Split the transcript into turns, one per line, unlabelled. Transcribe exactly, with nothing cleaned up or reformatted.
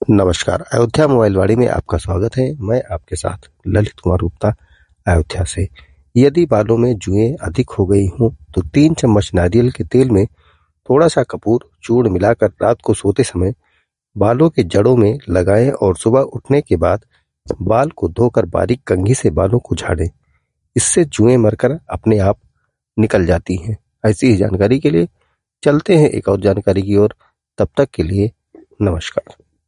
नमस्कार। अयोध्या मोबाइल वाड़ी में आपका स्वागत है। मैं आपके साथ ललित कुमार गुप्ता अयोध्या से। यदि बालों में जुएं अधिक हो गई हों तो तीन चम्मच नारियल के तेल में थोड़ा सा कपूर चूर्ण मिलाकर रात को सोते समय बालों के जड़ों में लगाएं और सुबह उठने के बाद बाल को धोकर बारीक कंघी से बालों को झाड़ें। इससे जुएं मरकर अपने आप निकल जाती हैं। ऐसी ही जानकारी के लिए चलते हैं एक और जानकारी की ओर। तब तक के लिए नमस्कार।